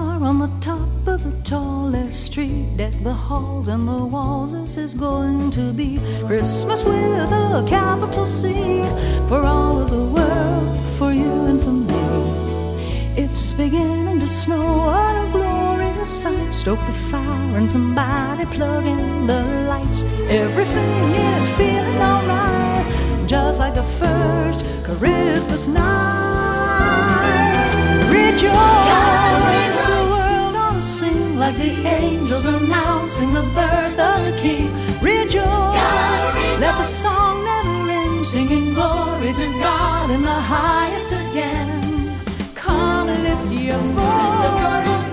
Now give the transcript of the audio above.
star on the top of the tallest tree. Deck the halls and the walls. This is going to be Christmas with a capital C. For all of the world, for you and for me. It's beginning to snow, what a glorious sight. Stoke the fire and somebody plug in the lights. Everything is feeling alright, just like the first Christmas night. Rejoice, the world ought to sing like the angels announcing the birth of the King. Rejoice, let the song never end, singing glory to God in the highest again. Come and lift your voice,